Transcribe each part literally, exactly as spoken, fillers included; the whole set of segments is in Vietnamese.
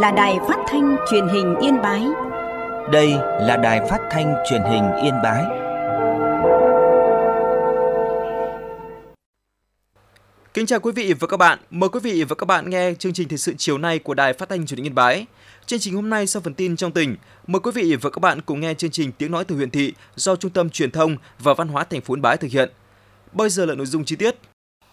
là Đài Phát thanh Truyền hình Yên Bái. Đây là Đài Phát thanh Truyền hình Yên Bái. Kính chào quý vị và các bạn. Mời quý vị và các bạn nghe chương trình thời sự chiều nay của Đài Phát thanh Truyền hình Yên Bái. Chương trình hôm nay sau phần tin trong tỉnh, mời quý vị và các bạn cùng nghe chương trình Tiếng nói từ huyện thị do Trung tâm Truyền thông và Văn hóa thành phố Yên Bái thực hiện. Bây giờ là nội dung chi tiết.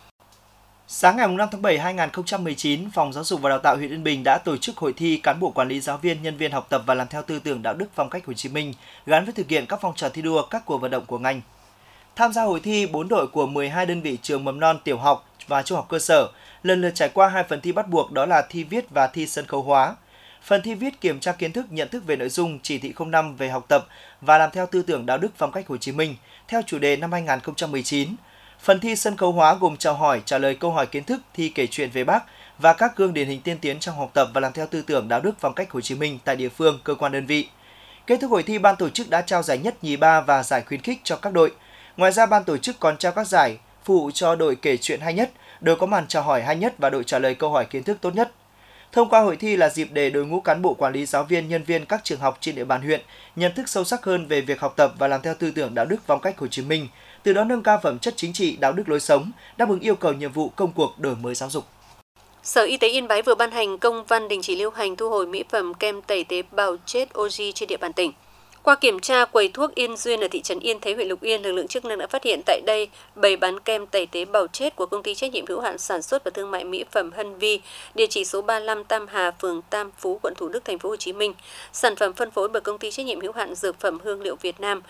Sáng ngày năm tháng bảy năm hai nghìn không trăm mười chín, Phòng Giáo dục và Đào tạo huyện Yên Bình đã tổ chức hội thi cán bộ quản lý giáo viên, nhân viên học tập và làm theo tư tưởng đạo đức phong cách Hồ Chí Minh gắn với thực hiện các phong trào thi đua, các cuộc vận động của ngành. Tham gia hội thi, bốn đội của mười hai đơn vị trường mầm non, tiểu học và trung học cơ sở lần lượt trải qua hai phần thi bắt buộc, đó là thi viết và thi sân khấu hóa. Phần thi viết kiểm tra kiến thức, nhận thức về nội dung chỉ thị không năm về học tập và làm theo tư tưởng đạo đức phong cách Hồ Chí Minh theo chủ đề năm hai nghìn không trăm mười chín. Phần thi sân khấu hóa gồm chào hỏi, trả lời câu hỏi kiến thức, thi kể chuyện về Bác và các gương điển hình tiên tiến trong học tập và làm theo tư tưởng đạo đức phong cách Hồ Chí Minh tại địa phương, cơ quan đơn vị. Kết thúc hội thi, ban tổ chức đã trao giải nhất, nhì, ba và giải khuyến khích cho các đội. Ngoài ra, ban tổ chức còn trao các giải phụ cho đội kể chuyện hay nhất, đội có màn chào hỏi hay nhất và đội trả lời câu hỏi kiến thức tốt nhất. Thông qua hội thi là dịp để đội ngũ cán bộ quản lý giáo viên, nhân viên các trường học trên địa bàn huyện nhận thức sâu sắc hơn về việc học tập và làm theo tư tưởng đạo đức phong cách Hồ Chí Minh, từ đó nâng cao phẩm chất chính trị, đạo đức lối sống, đáp ứng yêu cầu nhiệm vụ công cuộc đổi mới giáo dục. Sở Y tế Yên Bái vừa ban hành công văn đình chỉ lưu hành, thu hồi mỹ phẩm kem tẩy tế bào chết ô giê trên địa bàn tỉnh. Qua kiểm tra quầy thuốc Yên Duyên ở thị trấn Yên Thế, huyện Lục Yên, lực lượng chức năng đã phát hiện tại đây bày bán kem tẩy tế bào chết của công ty trách nhiệm hữu hạn sản xuất và thương mại mỹ phẩm Hân Vi, địa chỉ số ba mươi lăm Tam Hà, phường Tam Phú, quận Thủ Đức, thành phố Hồ Chí Minh. Sản phẩm phân phối bởi công ty trách nhiệm hữu hạn dược phẩm Hương Liệu Việt Nam,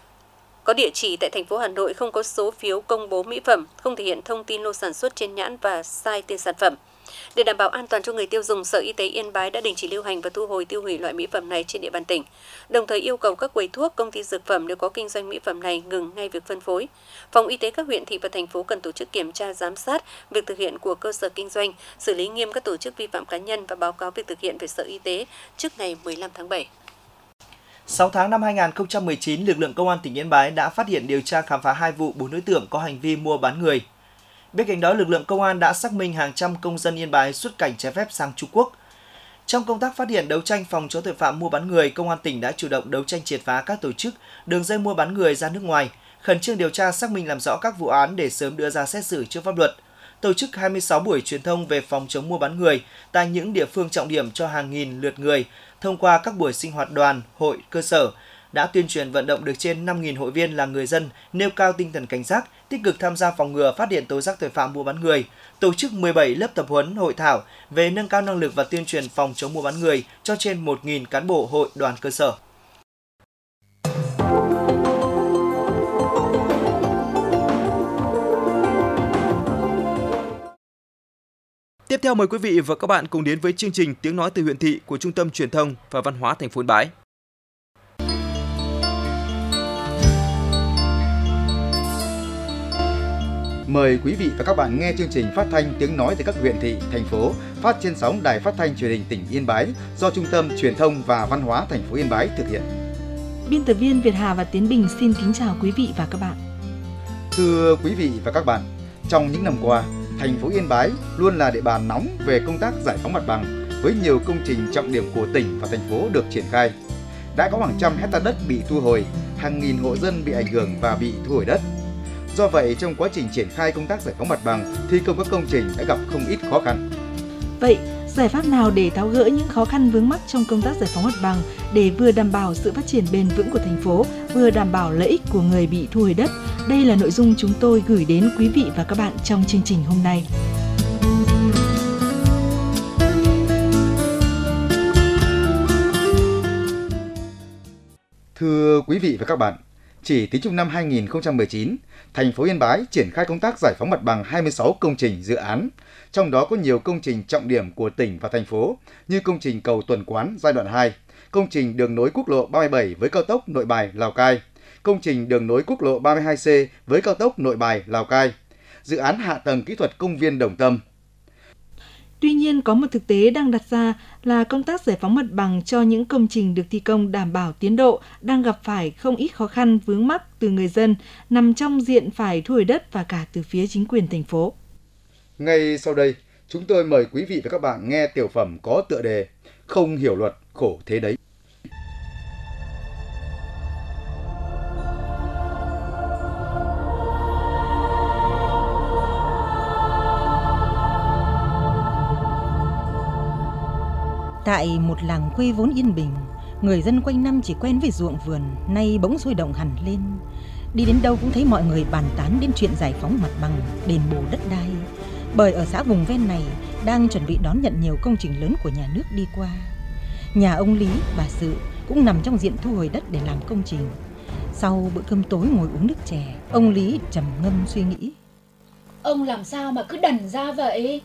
có địa chỉ tại thành phố Hà Nội, không có số phiếu công bố mỹ phẩm, không thể hiện thông tin lô sản xuất trên nhãn và sai tên sản phẩm. Để đảm bảo an toàn cho người tiêu dùng, Sở Y tế Yên Bái đã đình chỉ lưu hành và thu hồi tiêu hủy loại mỹ phẩm này trên địa bàn tỉnh. Đồng thời yêu cầu các quầy thuốc, công ty dược phẩm nếu có kinh doanh mỹ phẩm này ngừng ngay việc phân phối. Phòng y tế các huyện, thị và thành phố cần tổ chức kiểm tra, giám sát việc thực hiện của cơ sở kinh doanh, xử lý nghiêm các tổ chức vi phạm cá nhân và báo cáo việc thực hiện về Sở Y tế trước ngày mười lăm tháng bảy. sáu tháng năm hai nghìn không trăm mười chín, lực lượng Công an tỉnh Yên Bái đã phát hiện, điều tra, khám phá hai vụ bốn đối tượng có hành vi mua bán người. Bên cạnh đó, lực lượng công an đã xác minh hàng trăm công dân Yên Bái xuất cảnh trái phép sang Trung Quốc. Trong công tác phát hiện, đấu tranh phòng chống tội phạm mua bán người, Công an tỉnh đã chủ động đấu tranh triệt phá các tổ chức, đường dây mua bán người ra nước ngoài, khẩn trương điều tra, xác minh làm rõ các vụ án để sớm đưa ra xét xử trước pháp luật. Tổ chức hai mươi sáu buổi truyền thông về phòng chống mua bán người tại những địa phương trọng điểm cho hàng nghìn lượt người thông qua các buổi sinh hoạt đoàn, hội, cơ sở, đã tuyên truyền vận động được trên năm nghìn hội viên là người dân nêu cao tinh thần cảnh giác, tích cực tham gia phòng ngừa, phát hiện tố giác tội phạm mua bán người, tổ chức mười bảy lớp tập huấn, hội thảo về nâng cao năng lực và tuyên truyền phòng chống mua bán người cho trên một nghìn cán bộ hội, đoàn cơ sở. Tiếp theo mời quý vị và các bạn cùng đến với chương trình Tiếng nói từ huyện thị của Trung tâm Truyền thông và Văn hóa thành phố Yên Bái. Mời quý vị và các bạn nghe chương trình phát thanh Tiếng nói từ các huyện thị, thành phố phát trên sóng Đài Phát thanh Truyền hình tỉnh Yên Bái do Trung tâm Truyền thông và Văn hóa thành phố Yên Bái thực hiện. Biên tập viên Việt Hà và Tiến Bình xin kính chào quý vị và các bạn. Thưa quý vị và các bạn, trong những năm qua, thành phố Yên Bái luôn là địa bàn nóng về công tác giải phóng mặt bằng với nhiều công trình trọng điểm của tỉnh và thành phố được triển khai. Đã có hàng trăm hecta đất bị thu hồi, hàng nghìn hộ dân bị ảnh hưởng và bị thu hồi đất. Do vậy, trong quá trình triển khai công tác giải phóng mặt bằng, thi công các công trình đã gặp không ít khó khăn. Vậy, giải pháp nào để tháo gỡ những khó khăn vướng mắc trong công tác giải phóng mặt bằng để vừa đảm bảo sự phát triển bền vững của thành phố, vừa đảm bảo lợi ích của người bị thu hồi đất? Đây là nội dung chúng tôi gửi đến quý vị và các bạn trong chương trình hôm nay. Thưa quý vị và các bạn, chỉ tính chung năm hai nghìn không trăm mười chín, thành phố Yên Bái triển khai công tác giải phóng mặt bằng hai mươi sáu công trình dự án, trong đó có nhiều công trình trọng điểm của tỉnh và thành phố như công trình cầu Tuần Quán giai đoạn hai, công trình đường nối quốc lộ ba mươi bảy với cao tốc Nội Bài - Lào Cai, công trình đường nối quốc lộ ba mươi hai C với cao tốc Nội Bài - Lào Cai, dự án hạ tầng kỹ thuật công viên Đồng Tâm. Tuy nhiên, có một thực tế đang đặt ra là công tác giải phóng mặt bằng cho những công trình được thi công đảm bảo tiến độ đang gặp phải không ít khó khăn vướng mắc từ người dân nằm trong diện phải thu hồi đất và cả từ phía chính quyền thành phố. Ngay sau đây, chúng tôi mời quý vị và các bạn nghe tiểu phẩm có tựa đề không hiểu luật khổ thế đấy. Tại một làng quê vốn yên bình, người dân quanh năm chỉ quen với ruộng vườn, nay bỗng sôi động hẳn lên. Đi đến đâu cũng thấy mọi người bàn tán đến chuyện giải phóng mặt bằng, đền bù đất đai. Bởi ở xã vùng ven này đang chuẩn bị đón nhận nhiều công trình lớn của nhà nước đi qua. Nhà ông Lý, bà Sự cũng nằm trong diện thu hồi đất để làm công trình. Sau bữa cơm tối ngồi uống nước chè, ông Lý trầm ngâm suy nghĩ. Ông làm sao mà cứ đần ra vậy?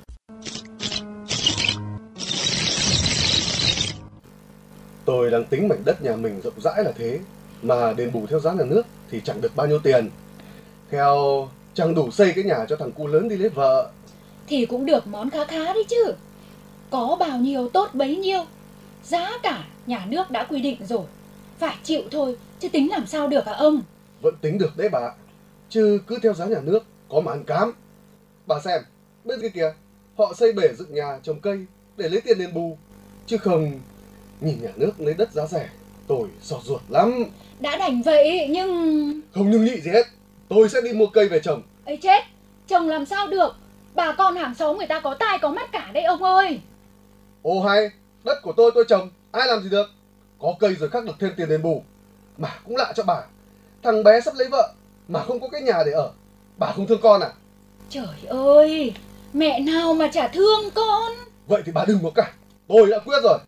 Tôi đang tính mảnh đất nhà mình rộng rãi là thế, mà đền bù theo giá nhà nước thì chẳng được bao nhiêu tiền. Theo chẳng đủ xây cái nhà cho thằng cu lớn đi lấy vợ. Thì cũng được món khá khá đấy chứ. Có bao nhiêu tốt bấy nhiêu. Giá cả nhà nước đã quy định rồi, phải chịu thôi, chứ tính làm sao được hả ông? Vẫn tính được đấy bà, chứ cứ theo giá nhà nước có mà ăn cám. Bà xem, bên kia kìa, họ xây bể dựng nhà trồng cây để lấy tiền đền bù. Chứ không, nhìn nhà nước lấy đất giá rẻ, tôi xót ruột lắm. Đã đành vậy nhưng... Không nhưng nhị gì hết, tôi sẽ đi mua cây về trồng. Ấy chết, trồng làm sao được? Bà con hàng xóm người ta có tai có mắt cả đấy ông ơi. Ô hay, đất của tôi tôi trồng, ai làm gì được. Có cây rồi khắc được thêm tiền đền bù. Mà cũng lạ cho bà, thằng bé sắp lấy vợ mà không có cái nhà để ở, bà không thương con à? Trời ơi, mẹ nào mà chả thương con. Vậy thì bà đừng có cãi, tôi đã quyết rồi.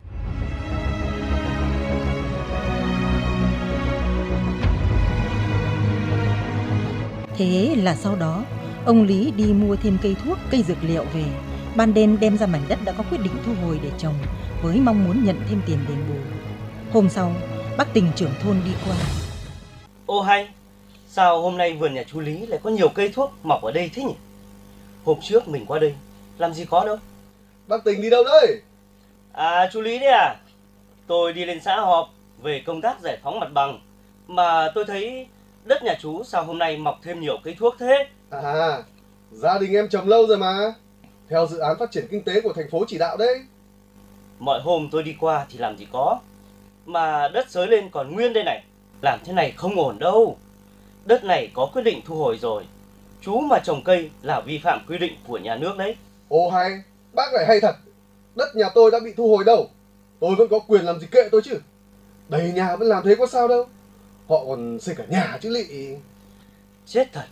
Thế là sau đó, ông Lý đi mua thêm cây thuốc, cây dược liệu về. Ban đêm đem ra mảnh đất đã có quyết định thu hồi để trồng, với mong muốn nhận thêm tiền đền bù. Hôm sau, bác Tình trưởng thôn đi qua. Ô hay, sao hôm nay vườn nhà chú Lý lại có nhiều cây thuốc mọc ở đây thế nhỉ? Hôm trước mình qua đây, làm gì có đâu. Bác Tình đi đâu đấy? À, chú Lý đấy à? Tôi đi lên xã họp về công tác giải phóng mặt bằng, mà tôi thấy đất nhà chú sao hôm nay mọc thêm nhiều cây thuốc thế? À, gia đình em trồng lâu rồi mà, theo dự án phát triển kinh tế của thành phố chỉ đạo đấy. Mọi hôm tôi đi qua thì làm gì có, mà đất xới lên còn nguyên đây này. Làm thế này không ổn đâu. Đất này có quyết định thu hồi rồi, chú mà trồng cây là vi phạm quy định của nhà nước đấy. Ồ hay, bác lại hay thật. Đất nhà tôi đã bị thu hồi đâu, tôi vẫn có quyền làm gì kệ tôi chứ. Đầy nhà vẫn làm thế có sao đâu, họ còn xây cả nhà chứ lị. Chết thật.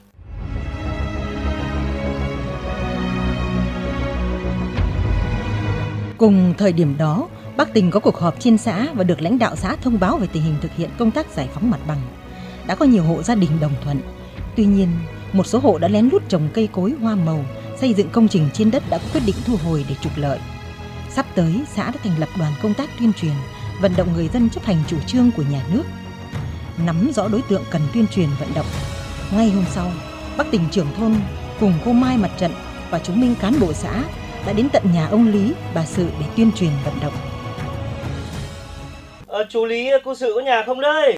Cùng thời điểm đó, bác Tình có cuộc họp trên xã và được lãnh đạo xã thông báo về tình hình thực hiện công tác giải phóng mặt bằng. Đã có nhiều hộ gia đình đồng thuận. Tuy nhiên, một số hộ đã lén lút trồng cây cối hoa màu, xây dựng công trình trên đất đã có quyết định thu hồi để trục lợi. Sắp tới, xã đã thành lập đoàn công tác tuyên truyền, vận động người dân chấp hành chủ trương của nhà nước. Nắm rõ đối tượng cần tuyên truyền vận động, ngay hôm sau, bác Tình trưởng thôn cùng cô Mai mặt trận và chúng minh cán bộ xã đã đến tận nhà ông Lý, bà Sự để tuyên truyền vận động. Ờ, chú Lý, cô Sự có nhà không đây?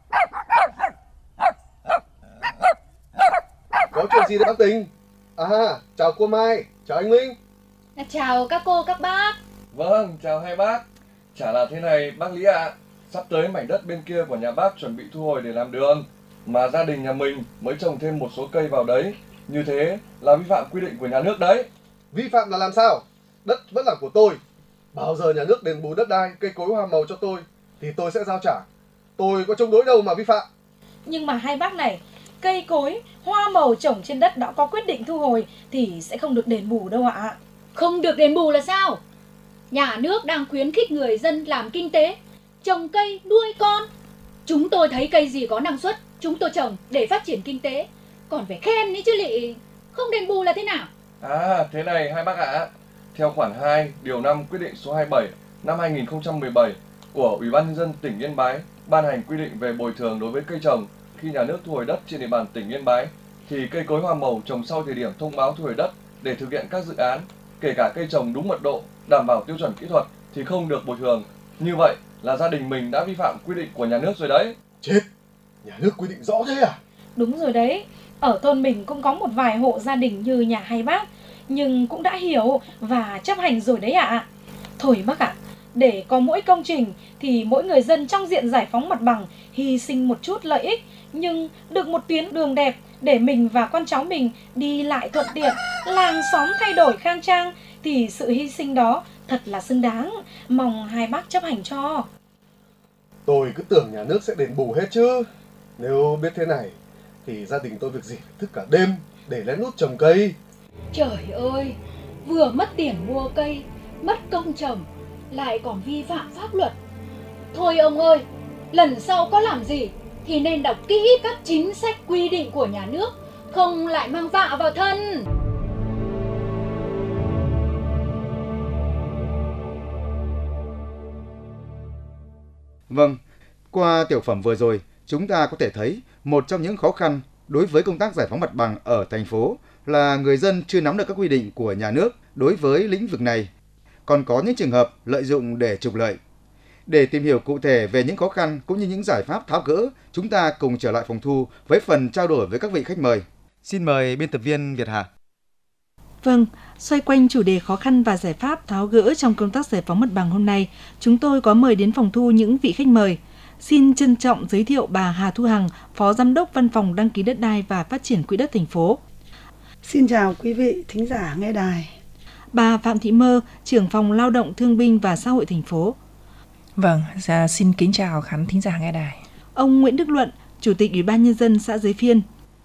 Có chuyện gì đấy bác Tình? À, chào cô Mai, chào anh Minh. Chào các cô, các bác. Vâng, chào hai bác. Chả là thế này bác Lý ạ, à, sắp tới mảnh đất bên kia của nhà bác chuẩn bị thu hồi để làm đường, mà gia đình nhà mình mới trồng thêm một số cây vào đấy. Như thế là vi phạm quy định của nhà nước đấy. Vi phạm là làm sao? Đất vẫn là của tôi. Bao giờ nhà nước đền bù đất đai, cây cối hoa màu cho tôi thì tôi sẽ giao trả. Tôi có chống đối đâu mà vi phạm. Nhưng mà hai bác này, cây cối, hoa màu trồng trên đất đã có quyết định thu hồi thì sẽ không được đền bù đâu ạ. Không được đền bù là sao? Nhà nước đang khuyến khích người dân làm kinh tế, trồng cây, nuôi con. Chúng tôi thấy cây gì có năng suất, chúng tôi trồng để phát triển kinh tế. Còn phải khen ý chứ lị, không đền bù là thế nào? À, thế này hai bác ạ. À. Theo khoản hai, điều năm quyết định số hai mươi bảy năm hai nghìn không trăm mười bảy của Ủy ban nhân dân tỉnh Yên Bái ban hành quy định về bồi thường đối với cây trồng khi nhà nước thu hồi đất trên địa bàn tỉnh Yên Bái, thì cây cối hoa màu trồng sau thời điểm thông báo thu hồi đất để thực hiện các dự án, kể cả cây trồng đúng mật độ, đảm bảo tiêu chuẩn kỹ thuật thì không được bồi thường. Như vậy là gia đình mình đã vi phạm quy định của nhà nước rồi đấy. Chết, nhà nước quy định rõ thế à? Đúng rồi đấy, ở thôn mình cũng có một vài hộ gia đình như nhà hai bác, nhưng cũng đã hiểu và chấp hành rồi đấy ạ. À. Thôi bác ạ, à, để có mỗi công trình thì mỗi người dân trong diện giải phóng mặt bằng hy sinh một chút lợi ích, nhưng được một tuyến đường đẹp để mình và con cháu mình đi lại thuận tiện, làng xóm thay đổi khang trang thì sự hy sinh đó thật là xứng đáng. Mong hai bác chấp hành cho. Tôi cứ tưởng nhà nước sẽ đền bù hết chứ. Nếu biết thế này thì gia đình tôi việc gì phải thức cả đêm để lén lút trồng cây. Trời ơi, vừa mất tiền mua cây, mất công trồng, lại còn vi phạm pháp luật. Thôi ông ơi, lần sau có làm gì thì nên đọc kỹ các chính sách quy định của nhà nước, không lại mang vạ vào thân. Vâng, qua tiểu phẩm vừa rồi, chúng ta có thể thấy một trong những khó khăn đối với công tác giải phóng mặt bằng ở thành phố là người dân chưa nắm được các quy định của nhà nước đối với lĩnh vực này. Còn có những trường hợp lợi dụng để trục lợi. Để tìm hiểu cụ thể về những khó khăn cũng như những giải pháp tháo gỡ, chúng ta cùng trở lại phòng thu với phần trao đổi với các vị khách mời. Xin mời biên tập viên Việt Hà. Vâng, xoay quanh chủ đề khó khăn và giải pháp tháo gỡ trong công tác giải phóng mặt bằng hôm nay, chúng tôi có mời đến phòng thu những vị khách mời. Xin trân trọng giới thiệu bà Hà Thu Hằng, Phó Giám đốc Văn phòng Đăng ký đất đai và Phát triển Quỹ đất thành phố. Xin chào quý vị thính giả nghe đài. Bà Phạm Thị Mơ, trưởng phòng Lao động Thương binh và Xã hội thành phố. Vâng, dạ, xin kính chào khán thính giả nghe đài. Ông Nguyễn Đức Luận, Chủ tịch Ủy ban Nhân dân xã Giới Phiên.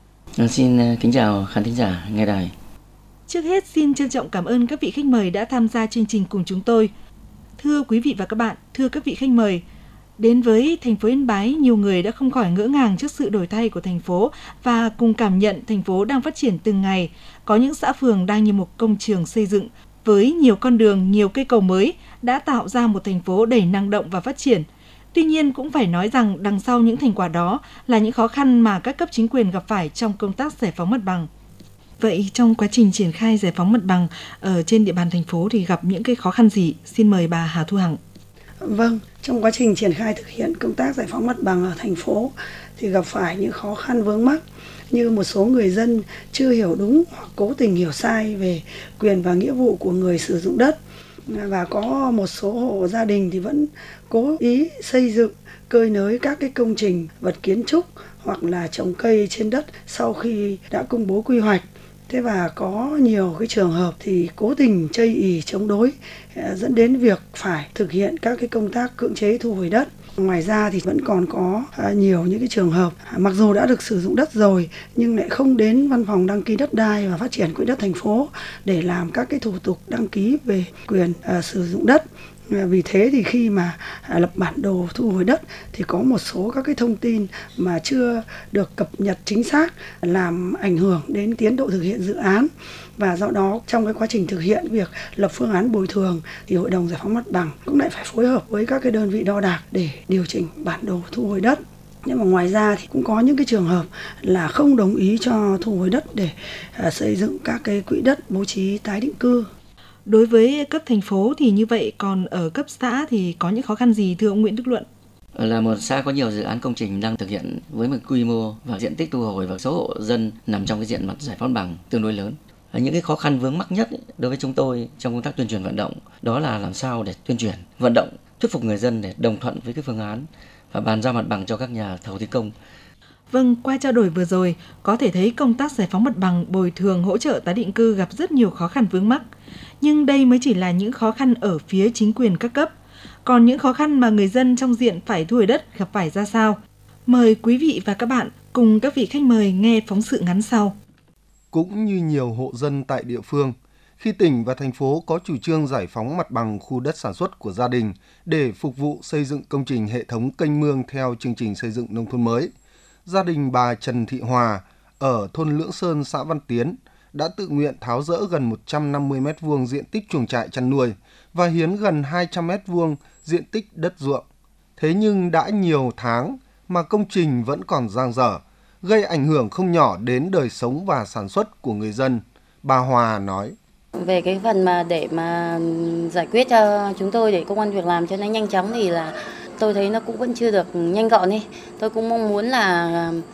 Xin kính chào khán thính giả nghe đài. Trước hết, xin trân trọng cảm ơn các vị khách mời đã tham gia chương trình cùng chúng tôi. Thưa quý vị và các bạn, thưa các vị khách mời, đến với thành phố Yên Bái, nhiều người đã không khỏi ngỡ ngàng trước sự đổi thay của thành phố và cùng cảm nhận thành phố đang phát triển từng ngày. Có những xã phường đang như một công trường xây dựng, với nhiều con đường, nhiều cây cầu mới đã tạo ra một thành phố đầy năng động và phát triển. Tuy nhiên cũng phải nói rằng đằng sau những thành quả đó là những khó khăn mà các cấp chính quyền gặp phải trong công tác giải phóng mặt bằng. Vậy trong quá trình triển khai giải phóng mặt bằng ở trên địa bàn thành phố thì gặp những cái khó khăn gì? Xin mời bà Hà Thu Hằng. Vâng, trong quá trình triển khai thực hiện công tác giải phóng mặt bằng ở thành phố thì gặp phải những khó khăn vướng mắc như một số người dân chưa hiểu đúng hoặc cố tình hiểu sai về quyền và nghĩa vụ của người sử dụng đất, và có một số hộ gia đình thì vẫn cố ý xây dựng cơi nới các cái công trình vật kiến trúc hoặc là trồng cây trên đất sau khi đã công bố quy hoạch. Thế và có nhiều cái trường hợp thì cố tình chây ỳ chống đối dẫn đến việc phải thực hiện các cái công tác cưỡng chế thu hồi đất. Ngoài ra thì vẫn còn có nhiều những cái trường hợp mặc dù đã được sử dụng đất rồi nhưng lại không đến Văn phòng Đăng ký đất đai và Phát triển Quỹ đất thành phố để làm các cái thủ tục đăng ký về quyền uh, sử dụng đất. Vì thế thì khi mà lập bản đồ thu hồi đất thì có một số các cái thông tin mà chưa được cập nhật chính xác làm ảnh hưởng đến tiến độ thực hiện dự án. Và do đó trong cái quá trình thực hiện việc lập phương án bồi thường thì Hội đồng Giải phóng mặt bằng cũng lại phải phối hợp với các cái đơn vị đo đạc để điều chỉnh bản đồ thu hồi đất. Nhưng mà ngoài ra thì cũng có những cái trường hợp là không đồng ý cho thu hồi đất để uh, xây dựng các cái quỹ đất bố trí tái định cư. Đối với cấp thành phố thì như vậy, còn ở cấp xã thì có những khó khăn gì thưa ông Nguyễn Đức Luận? Là một xã có nhiều dự án công trình đang thực hiện với một quy mô và diện tích thu hồi và số hộ dân nằm trong cái diện mặt giải phóng bằng tương đối lớn. Những cái khó khăn vướng mắc nhất đối với chúng tôi trong công tác tuyên truyền vận động đó là làm sao để tuyên truyền, vận động, thuyết phục người dân để đồng thuận với cái phương án và bàn giao mặt bằng cho các nhà thầu thi công. Vâng, qua trao đổi vừa rồi, có thể thấy công tác giải phóng mặt bằng, bồi thường, hỗ trợ tái định cư gặp rất nhiều khó khăn vướng mắc. Nhưng đây mới chỉ là những khó khăn ở phía chính quyền các cấp. Còn những khó khăn mà người dân trong diện phải thu hồi đất gặp phải ra sao? Mời quý vị và các bạn cùng các vị khách mời nghe phóng sự ngắn sau. Cũng như nhiều hộ dân tại địa phương, khi tỉnh và thành phố có chủ trương giải phóng mặt bằng khu đất sản xuất của gia đình để phục vụ xây dựng công trình hệ thống kênh mương theo chương trình xây dựng nông thôn mới, gia đình bà Trần Thị Hòa ở thôn Lưỡng Sơn, xã Văn Tiến đã tự nguyện tháo dỡ gần một trăm năm mươi mét vuông diện tích chuồng trại chăn nuôi và hiến gần hai trăm mét vuông diện tích đất ruộng. Thế nhưng đã nhiều tháng mà công trình vẫn còn dang dở, gây ảnh hưởng không nhỏ đến đời sống và sản xuất của người dân. Bà Hòa nói. Về cái phần mà để mà giải quyết cho chúng tôi để công ăn việc làm cho nó nhanh chóng thì là tôi thấy nó cũng vẫn chưa được nhanh gọn đi. Tôi cũng mong muốn là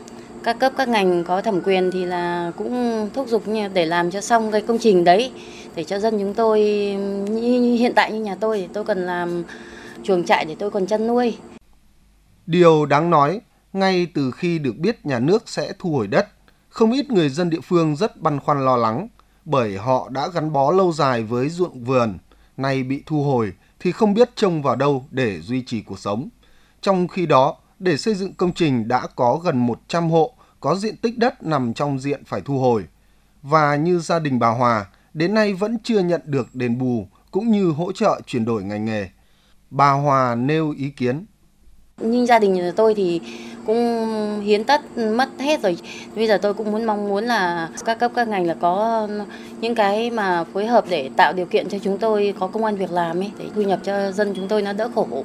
các cấp các ngành có thẩm quyền thì là cũng thúc giục như để làm cho xong cái công trình đấy để cho dân chúng tôi, như hiện tại như nhà tôi thì tôi cần làm chuồng trại để tôi còn chăn nuôi. Điều đáng nói, ngay từ khi được biết nhà nước sẽ thu hồi đất, không ít người dân địa phương rất băn khoăn lo lắng, bởi họ đã gắn bó lâu dài với ruộng vườn, nay bị thu hồi thì không biết trông vào đâu để duy trì cuộc sống. Trong khi đó, để xây dựng công trình đã có gần một trăm hộ có diện tích đất nằm trong diện phải thu hồi. Và như gia đình bà Hòa, đến nay vẫn chưa nhận được đền bù cũng như hỗ trợ chuyển đổi ngành nghề. Bà Hòa nêu ý kiến. Như gia đình nhà tôi thì cũng hiến tất mất hết rồi. Bây giờ tôi cũng muốn mong muốn là các cấp các ngành là có những cái mà phối hợp để tạo điều kiện cho chúng tôi có công ăn việc làm ấy, để thu nhập cho dân chúng tôi nó đỡ khổ.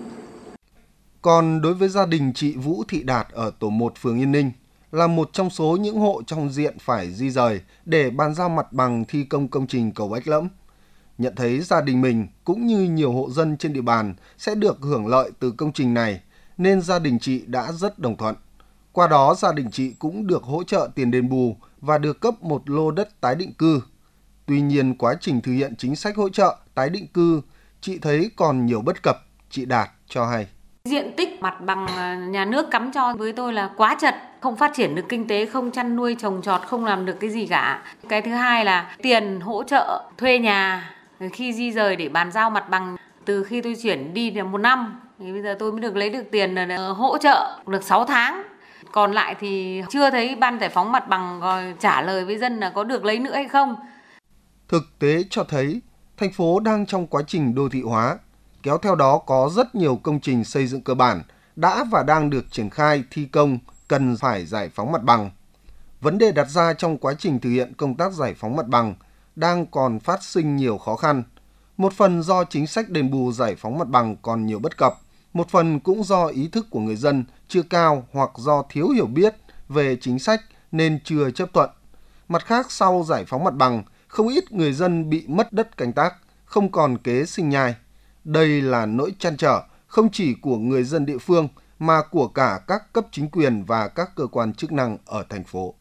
Còn đối với gia đình chị Vũ Thị Đạt ở tổ một phường Yên Ninh, là một trong số những hộ trong diện phải di rời để bàn giao mặt bằng thi công công trình cầu Ếch Lẫm. Nhận thấy gia đình mình cũng như nhiều hộ dân trên địa bàn sẽ được hưởng lợi từ công trình này, nên gia đình chị đã rất đồng thuận. Qua đó gia đình chị cũng được hỗ trợ tiền đền bù và được cấp một lô đất tái định cư. Tuy nhiên quá trình thực hiện chính sách hỗ trợ tái định cư, chị thấy còn nhiều bất cập, chị Đạt cho hay. Diện tích mặt bằng nhà nước cắm cho với tôi là quá chật, không phát triển được kinh tế, không chăn nuôi trồng trọt, không làm được cái gì cả. Cái thứ hai là tiền hỗ trợ thuê nhà khi di rời để bàn giao mặt bằng. Từ khi tôi chuyển đi được một năm, thì bây giờ tôi mới được lấy được tiền hỗ trợ được sáu tháng. Còn lại thì chưa thấy ban giải phóng mặt bằng trả lời với dân là có được lấy nữa hay không. Thực tế cho thấy thành phố đang trong quá trình đô thị hóa, kéo theo đó có rất nhiều công trình xây dựng cơ bản đã và đang được triển khai thi công cần phải giải phóng mặt bằng. Vấn đề đặt ra trong quá trình thực hiện công tác giải phóng mặt bằng đang còn phát sinh nhiều khó khăn. Một phần do chính sách đền bù giải phóng mặt bằng còn nhiều bất cập, một phần cũng do ý thức của người dân chưa cao hoặc do thiếu hiểu biết về chính sách nên chưa chấp thuận. Mặt khác, sau giải phóng mặt bằng, không ít người dân bị mất đất canh tác, không còn kế sinh nhai. Đây là nỗi trăn trở không chỉ của người dân địa phương mà của cả các cấp chính quyền và các cơ quan chức năng ở thành phố.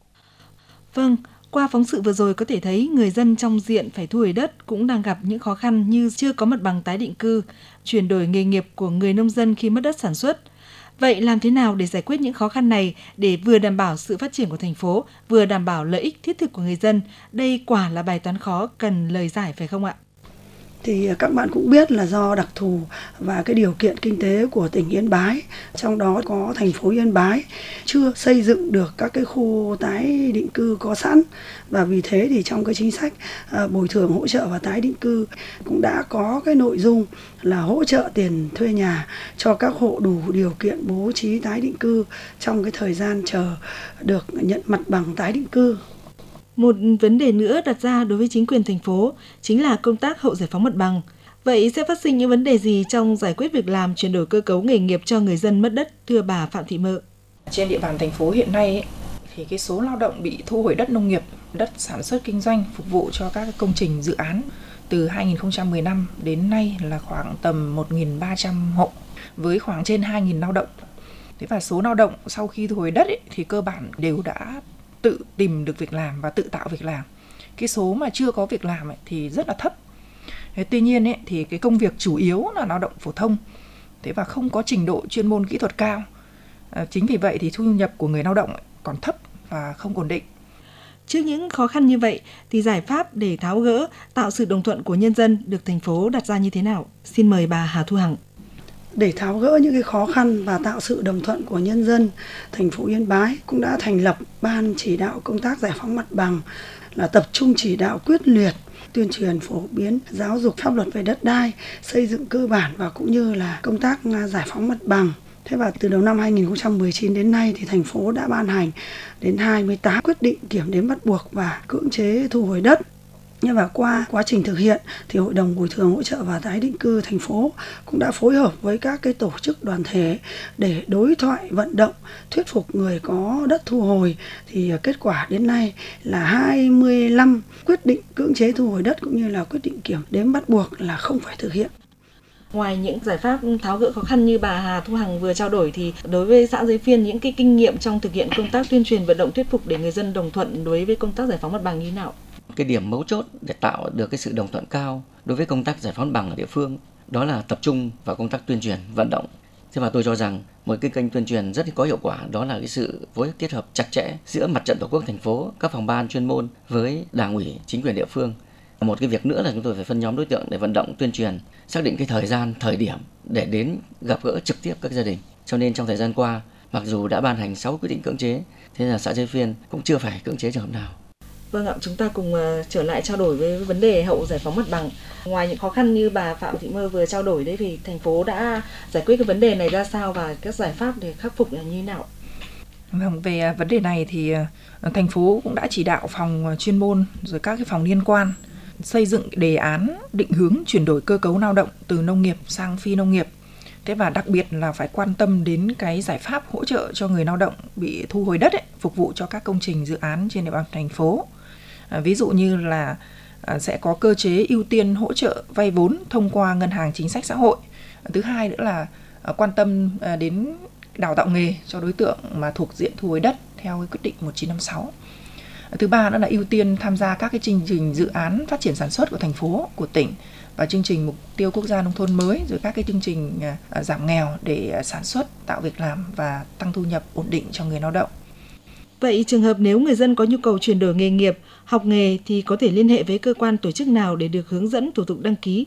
Vâng, qua phóng sự vừa rồi có thể thấy người dân trong diện phải thu hồi đất cũng đang gặp những khó khăn như chưa có mặt bằng tái định cư, chuyển đổi nghề nghiệp của người nông dân khi mất đất sản xuất. Vậy làm thế nào để giải quyết những khó khăn này để vừa đảm bảo sự phát triển của thành phố, vừa đảm bảo lợi ích thiết thực của người dân? Đây quả là bài toán khó cần lời giải phải không ạ? Thì các bạn cũng biết là do đặc thù và cái điều kiện kinh tế của tỉnh Yên Bái, trong đó có thành phố Yên Bái chưa xây dựng được các cái khu tái định cư có sẵn, và vì thế thì trong cái chính sách bồi thường hỗ trợ và tái định cư cũng đã có cái nội dung là hỗ trợ tiền thuê nhà cho các hộ đủ điều kiện bố trí tái định cư trong cái thời gian chờ được nhận mặt bằng tái định cư. Một vấn đề nữa đặt ra đối với chính quyền thành phố chính là công tác hậu giải phóng mặt bằng. Vậy sẽ phát sinh những vấn đề gì trong giải quyết việc làm, chuyển đổi cơ cấu nghề nghiệp cho người dân mất đất, thưa bà Phạm Thị Mợ? Trên địa bàn thành phố hiện nay ấy, thì cái số lao động bị thu hồi đất nông nghiệp, đất sản xuất kinh doanh phục vụ cho các công trình dự án từ hai nghìn không trăm mười lăm đến nay là khoảng tầm một nghìn ba trăm hộ với khoảng trên hai nghìn lao động. Thế và số lao động sau khi thu hồi đất ấy, thì cơ bản đều đã tự tìm được việc làm và tự tạo việc làm. Cái số mà chưa có việc làm ấy thì rất là thấp. Thế tuy nhiên ấy, thì cái công việc chủ yếu là lao động phổ thông, thế và không có trình độ chuyên môn kỹ thuật cao. À, chính vì vậy thì thu nhập của người lao động còn thấp và không ổn định. Trước những khó khăn như vậy thì giải pháp để tháo gỡ, tạo sự đồng thuận của nhân dân được thành phố đặt ra như thế nào? Xin mời bà Hà Thu Hằng. Để tháo gỡ những cái khó khăn và tạo sự đồng thuận của nhân dân, thành phố Yên Bái cũng đã thành lập ban chỉ đạo công tác giải phóng mặt bằng, là tập trung chỉ đạo quyết liệt, tuyên truyền phổ biến giáo dục pháp luật về đất đai, xây dựng cơ bản và cũng như là công tác giải phóng mặt bằng. Thế và từ đầu năm hai nghìn không trăm mười chín đến nay thì thành phố đã ban hành đến hai mươi tám quyết định kiểm đếm bắt buộc và cưỡng chế thu hồi đất. Nhưng mà qua quá trình thực hiện thì Hội đồng Bồi thường Hỗ trợ và Tái định cư thành phố cũng đã phối hợp với các cái tổ chức đoàn thể để đối thoại vận động thuyết phục người có đất thu hồi, thì kết quả đến nay là hai mươi lăm quyết định cưỡng chế thu hồi đất cũng như là quyết định kiểm đếm bắt buộc là không phải thực hiện. Ngoài những giải pháp tháo gỡ khó khăn như bà Hà Thu Hằng vừa trao đổi thì đối với xã Giới Phiên, những cái kinh nghiệm trong thực hiện công tác tuyên truyền vận động thuyết phục để người dân đồng thuận đối với công tác giải phóng mặt bằng như thế nào? Cái điểm mấu chốt để tạo được cái sự đồng thuận cao đối với công tác giải phóng mặt bằng ở địa phương đó là tập trung vào công tác tuyên truyền vận động. Thế và tôi cho rằng một cái kênh tuyên truyền rất có hiệu quả đó là cái sự phối hợp kết hợp chặt chẽ giữa Mặt trận Tổ quốc thành phố, các phòng ban chuyên môn với Đảng ủy, chính quyền địa phương. Một cái việc nữa là chúng tôi phải phân nhóm đối tượng để vận động tuyên truyền, xác định cái thời gian, thời điểm để đến gặp gỡ trực tiếp các gia đình. Cho nên trong thời gian qua, mặc dù đã ban hành sáu quyết định cưỡng chế, thế là xã Giới Phiên cũng chưa phải cưỡng chế trường hợp nào. Vâng ạ, chúng ta cùng uh, trở lại trao đổi với vấn đề hậu giải phóng mặt bằng. Ngoài những khó khăn như bà Phạm Thị Mơ vừa trao đổi đấy thì thành phố đã giải quyết cái vấn đề này ra sao và các giải pháp để khắc phục là như thế nào? Vâng, về vấn đề này thì uh, thành phố cũng đã chỉ đạo phòng chuyên môn rồi các cái phòng liên quan xây dựng đề án định hướng chuyển đổi cơ cấu lao động từ nông nghiệp sang phi nông nghiệp. Thế và đặc biệt là phải quan tâm đến cái giải pháp hỗ trợ cho người lao động bị thu hồi đất ấy, phục vụ cho các công trình dự án trên địa bàn thành phố. À, ví dụ như là à, sẽ có cơ chế ưu tiên hỗ trợ vay vốn thông qua ngân hàng chính sách xã hội. À, thứ hai nữa là à, quan tâm à, đến đào tạo nghề cho đối tượng mà thuộc diện thu hồi đất theo cái quyết định một chín năm sáu. À, thứ ba nữa là ưu tiên tham gia các cái chương trình dự án phát triển sản xuất của thành phố, của tỉnh và chương trình mục tiêu quốc gia nông thôn mới, rồi các cái chương trình à, giảm nghèo để à, sản xuất, tạo việc làm và tăng thu nhập ổn định cho người lao động. Vậy trường hợp nếu người dân có nhu cầu chuyển đổi nghề nghiệp, học nghề thì có thể liên hệ với cơ quan tổ chức nào để được hướng dẫn thủ tục đăng ký?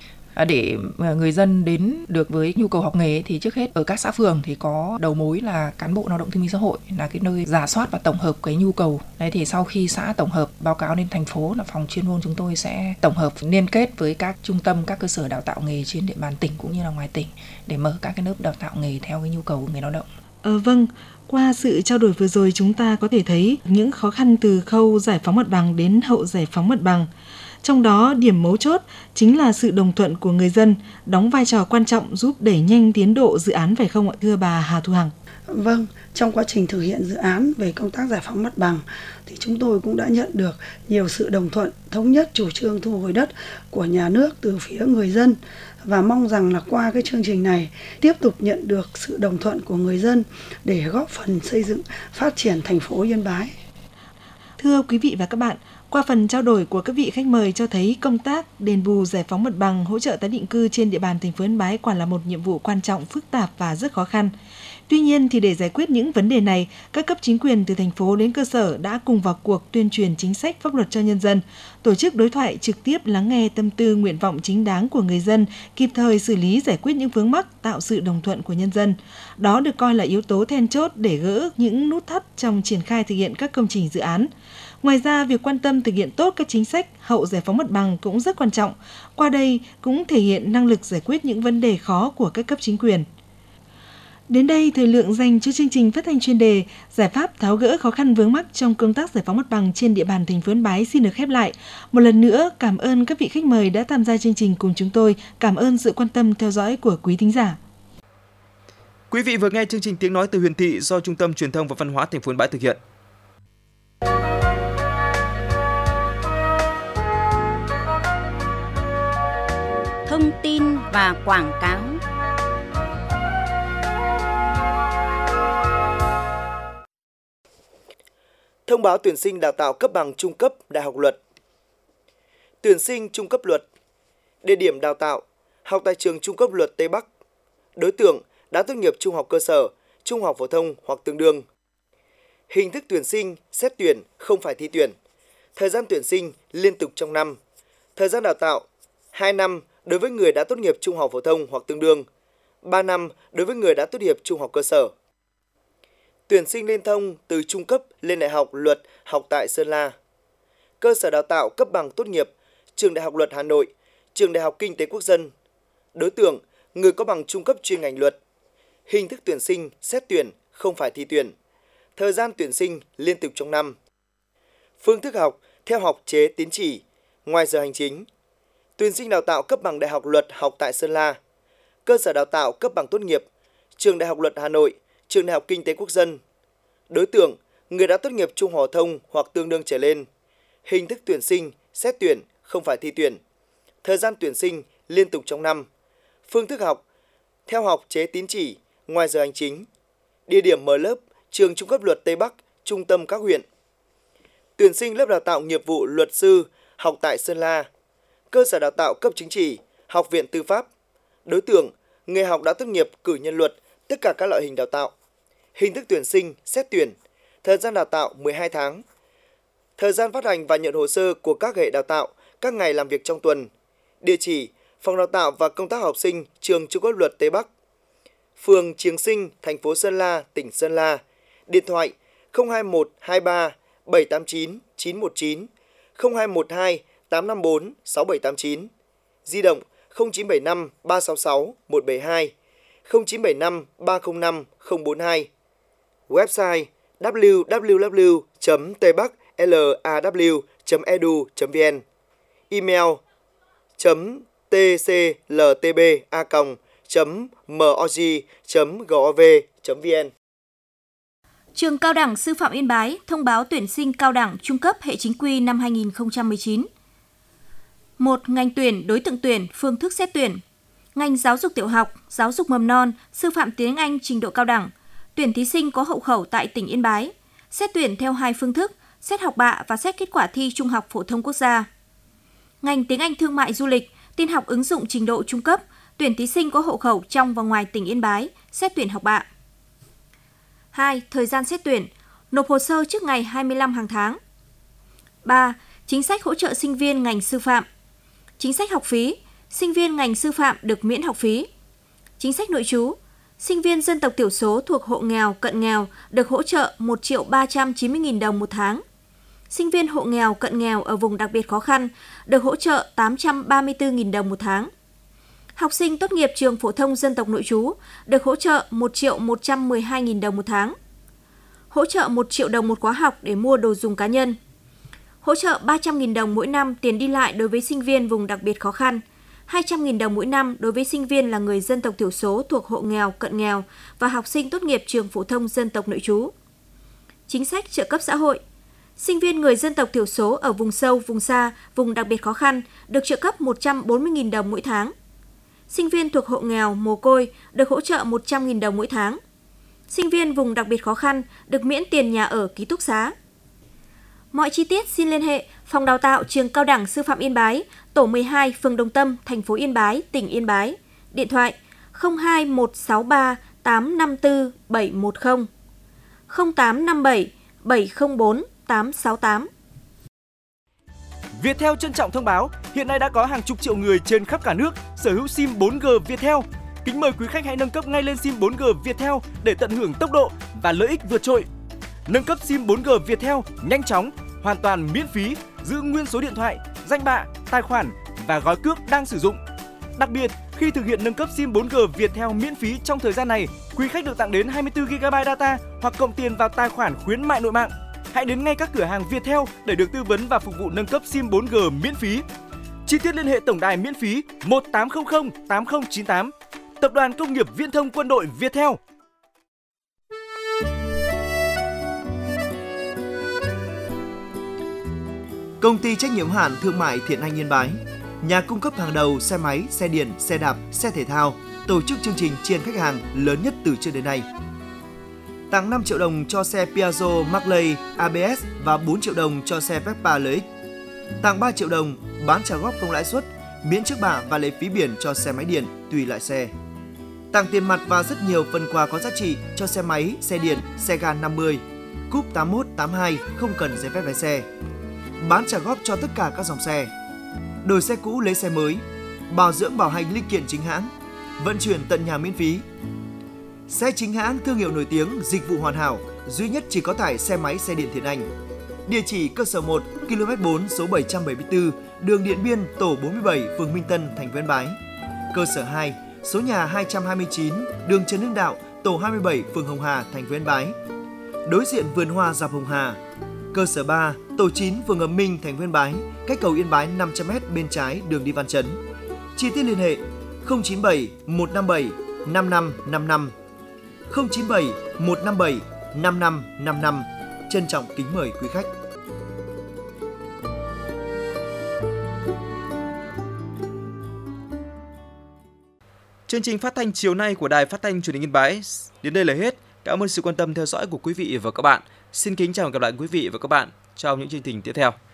Để người dân đến được với nhu cầu học nghề thì trước hết ở các xã phường thì có đầu mối là cán bộ lao động thương binh xã hội, là cái nơi rà soát và tổng hợp cái nhu cầu. Đấy thì sau khi xã tổng hợp báo cáo lên thành phố là phòng chuyên môn chúng tôi sẽ tổng hợp liên kết với các trung tâm, các cơ sở đào tạo nghề trên địa bàn tỉnh cũng như là ngoài tỉnh để mở các cái lớp đào tạo nghề theo cái nhu cầu của người lao động. Ờ, vâng. Qua sự trao đổi vừa rồi chúng ta có thể thấy những khó khăn từ khâu giải phóng mặt bằng đến hậu giải phóng mặt bằng. Trong đó, điểm mấu chốt chính là sự đồng thuận của người dân đóng vai trò quan trọng giúp đẩy nhanh tiến độ dự án, phải không ạ, thưa bà Hà Thu Hằng? Vâng, trong quá trình thực hiện dự án về công tác giải phóng mặt bằng thì chúng tôi cũng đã nhận được nhiều sự đồng thuận, thống nhất chủ trương thu hồi đất của nhà nước từ phía người dân và mong rằng là qua cái chương trình này tiếp tục nhận được sự đồng thuận của người dân để góp phần xây dựng phát triển thành phố Yên Bái. Thưa quý vị và các bạn, qua phần trao đổi của các vị khách mời cho thấy công tác đền bù giải phóng mặt bằng, hỗ trợ tái định cư trên địa bàn thành phố Yên Bái quả là một nhiệm vụ quan trọng, phức tạp và rất khó khăn. Tuy nhiên thì để giải quyết những vấn đề này, các cấp chính quyền từ thành phố đến cơ sở đã cùng vào cuộc tuyên truyền chính sách pháp luật cho nhân dân, tổ chức đối thoại trực tiếp lắng nghe tâm tư nguyện vọng chính đáng của người dân, kịp thời xử lý giải quyết những vướng mắc, tạo sự đồng thuận của nhân dân. Đó được coi là yếu tố then chốt để gỡ những nút thắt trong triển khai thực hiện các công trình dự án. Ngoài ra, việc quan tâm thực hiện tốt các chính sách hậu giải phóng mặt bằng cũng rất quan trọng. Qua đây cũng thể hiện năng lực giải quyết những vấn đề khó của các cấp chính quyền. Đến đây, thời lượng dành cho chương trình phát thanh chuyên đề giải pháp tháo gỡ khó khăn vướng mắc trong công tác giải phóng mặt bằng trên địa bàn thành phố Yên Bái xin được khép lại. Một lần nữa, cảm ơn các vị khách mời đã tham gia chương trình cùng chúng tôi. Cảm ơn sự quan tâm theo dõi của quý thính giả. Quý vị vừa nghe chương trình Tiếng nói từ Huyền Thị do Trung tâm Truyền thông và Văn hóa thành phố Yên Bái thực hiện. Thông tin và quảng cáo. Thông báo tuyển sinh đào tạo cấp bằng trung cấp Đại học Luật. Tuyển sinh trung cấp luật. Địa điểm đào tạo: học tại trường Trung cấp Luật Tây Bắc. Đối tượng đã tốt nghiệp trung học cơ sở, trung học phổ thông hoặc tương đương. Hình thức tuyển sinh xét tuyển, không phải thi tuyển. Thời gian tuyển sinh liên tục trong năm. Thời gian đào tạo: hai năm đối với người đã tốt nghiệp trung học phổ thông hoặc tương đương, ba năm đối với người đã tốt nghiệp trung học cơ sở. Tuyển sinh liên thông từ trung cấp lên đại học Luật học tại Sơn La. Cơ sở đào tạo cấp bằng tốt nghiệp: Trường Đại học Luật Hà Nội, Trường Đại học Kinh tế Quốc dân. Đối tượng: người có bằng trung cấp chuyên ngành luật. Hình thức tuyển sinh xét tuyển, không phải thi tuyển. Thời gian tuyển sinh liên tục trong năm. Phương thức học theo học chế tín chỉ, ngoài giờ hành chính. Tuyển sinh đào tạo cấp bằng Đại học Luật học tại Sơn La. Cơ sở đào tạo cấp bằng tốt nghiệp: Trường Đại học Luật Hà Nội, Trường Đại học Kinh tế Quốc dân. Đối tượng: người đã tốt nghiệp trung học phổ thông hoặc tương đương trở lên. Hình thức tuyển sinh xét tuyển, không phải thi tuyển. Thời gian tuyển sinh liên tục trong năm. Phương thức học: theo học chế tín chỉ, ngoài giờ hành chính. Địa điểm mở lớp: Trường Trung cấp Luật Tây Bắc, trung tâm các huyện. Tuyển sinh lớp đào tạo nghiệp vụ luật sư, học tại Sơn La. Cơ sở đào tạo cấp chứng chỉ, Học viện Tư pháp. Đối tượng: người học đã tốt nghiệp cử nhân luật, tất cả các loại hình đào tạo. Hình thức tuyển sinh, xét tuyển. Thời gian đào tạo mười hai tháng. Thời gian phát hành và nhận hồ sơ của các hệ đào tạo, các ngày làm việc trong tuần. Địa chỉ: Phòng Đào tạo và Công tác học sinh, Trường Trung cấp Luật Tây Bắc. Phường Triềng Sinh, thành phố Sơn La, tỉnh Sơn La. Điện thoại: không hai một hai ba bảy tám chín chín một chín, không hai một hai tám năm bốn sáu bảy tám chín. Di động: không chín bảy năm ba sáu sáu một bảy hai, không chín bảy năm ba không năm không bốn hai. Website: w w w chấm tây bắc law chấm e d u chấm v n. Email: chấm tcltb a còng chấm mog chấm gov chấm vn. Trường Cao đẳng Sư phạm Yên Bái thông báo tuyển sinh cao đẳng trung cấp hệ chính quy năm hai nghìn không trăm mười chín. một. Ngành tuyển, đối tượng tuyển, phương thức xét tuyển. Ngành giáo dục tiểu học, giáo dục mầm non, sư phạm tiếng Anh trình độ cao đẳng. Tuyển thí sinh có hộ khẩu tại tỉnh Yên Bái. Xét tuyển theo hai phương thức, xét học bạ và xét kết quả thi Trung học phổ thông quốc gia. Ngành tiếng Anh thương mại du lịch, tin học ứng dụng trình độ trung cấp, tuyển thí sinh có hộ khẩu trong và ngoài tỉnh Yên Bái, xét tuyển học bạ. hai. Thời gian xét tuyển, nộp hồ sơ trước ngày hai mươi lăm hàng tháng. ba. Chính sách hỗ trợ sinh viên ngành sư phạm. Chính sách học phí, sinh viên ngành sư phạm được miễn học phí. Chính sách nội trú, sinh viên dân tộc thiểu số thuộc hộ nghèo, cận nghèo được hỗ trợ một triệu ba trăm chín mươi nghìn đồng một tháng. Sinh viên hộ nghèo, cận nghèo ở vùng đặc biệt khó khăn được hỗ trợ tám trăm ba mươi tư nghìn đồng một tháng. Học sinh tốt nghiệp trường phổ thông dân tộc nội trú được hỗ trợ một triệu một trăm mười hai nghìn đồng một tháng. Hỗ trợ một triệu đồng một khóa học để mua đồ dùng cá nhân. Hỗ trợ ba trăm nghìn đồng mỗi năm tiền đi lại đối với sinh viên vùng đặc biệt khó khăn, hai trăm nghìn đồng mỗi năm đối với sinh viên là người dân tộc thiểu số thuộc hộ nghèo, cận nghèo và học sinh tốt nghiệp trường phổ thông dân tộc nội trú. Chính sách trợ cấp xã hội. Sinh viên người dân tộc thiểu số ở vùng sâu, vùng xa, vùng đặc biệt khó khăn được trợ cấp một trăm bốn mươi nghìn đồng mỗi tháng. Sinh viên thuộc hộ nghèo, mồ côi được hỗ trợ một trăm nghìn đồng mỗi tháng. Sinh viên vùng đặc biệt khó khăn được miễn tiền nhà ở ký túc xá. Mọi chi tiết xin liên hệ Phòng Đào tạo Trường Cao đẳng Sư phạm Yên Bái, tổ mười hai, phường Đồng Tâm, thành phố Yên Bái, tỉnh Yên Bái. Điện thoại không hai một sáu ba tám năm tư bảy một không, không tám năm bảy bảy không bốn tám sáu tám. Viettel trân trọng thông báo, hiện nay đã có hàng chục triệu người trên khắp cả nước sở hữu sim bốn G Viettel. Kính mời quý khách hãy nâng cấp ngay lên sim bốn G Viettel để tận hưởng tốc độ và lợi ích vượt trội. Nâng cấp sim bốn G Viettel nhanh chóng, hoàn toàn miễn phí, giữ nguyên số điện thoại, danh bạ, tài khoản và gói cước đang sử dụng. Đặc biệt, khi thực hiện nâng cấp sim bốn G Viettel miễn phí trong thời gian này, quý khách được tặng đến hai mươi tư gi ga bai data hoặc cộng tiền vào tài khoản khuyến mại nội mạng. Hãy đến ngay các cửa hàng Viettel để được tư vấn và phục vụ nâng cấp sim bốn G miễn phí. Chi tiết liên hệ tổng đài miễn phí một tám không không tám không chín tám. Tập đoàn Công nghiệp Viễn thông Quân đội Viettel. Công ty trách nhiệm hữu hạn thương mại Thiện Anh Yên Bái, nhà cung cấp hàng đầu xe máy, xe điện, xe đạp, xe thể thao, tổ chức chương trình tri ân khách hàng lớn nhất từ trước đến nay. Tặng năm triệu đồng cho xe Piaggio Marley a bê ét và bốn triệu đồng cho xe Vespa lờ ích. Tặng ba triệu đồng bán trả góp không lãi suất, miễn trước bạ và lệ phí biển cho xe máy điện tùy loại xe. Tặng tiền mặt và rất nhiều phần quà có giá trị cho xe máy, xe điện, xe ga năm mươi, cúp tám mốt, tám hai không cần giấy phép lái xe. Bán trả góp cho tất cả các dòng xe. Đổi xe cũ lấy xe mới, bảo dưỡng bảo hành linh kiện chính hãng, vận chuyển tận nhà miễn phí. Xe chính hãng thương hiệu nổi tiếng, dịch vụ hoàn hảo, duy nhất chỉ có tải xe máy xe điện Thiện Anh. Địa chỉ cơ sở một, ki lô mét bốn, số bảy trăm bảy mươi tư, đường Điện Biên, tổ bốn mươi bảy, phường Minh Tân, thành phố Yên Bái. Cơ sở hai, số nhà hai trăm hai mươi chín, đường Trần Hưng Đạo, tổ hai mươi bảy, phường Hồng Hà, thành phố Yên Bái. Đối diện vườn hoa dọc Hồng Hà. Cơ sở ba, tổ chín, phường Ấm Minh, thành phố Yên Bái, cách cầu Yên Bái năm trăm mét bên trái đường đi Văn Chấn. Chi tiết liên hệ không chín bảy một năm bảy năm năm năm năm, không chín bảy một năm bảy năm năm năm năm. Trân trọng kính mời quý khách. Chương trình phát thanh chiều nay của Đài Phát thanh Truyền hình Yên Bái đến đây là hết. Cảm ơn sự quan tâm theo dõi của quý vị và các bạn. Xin kính chào và gặp lại quý vị và các bạn trong những chương trình tiếp theo.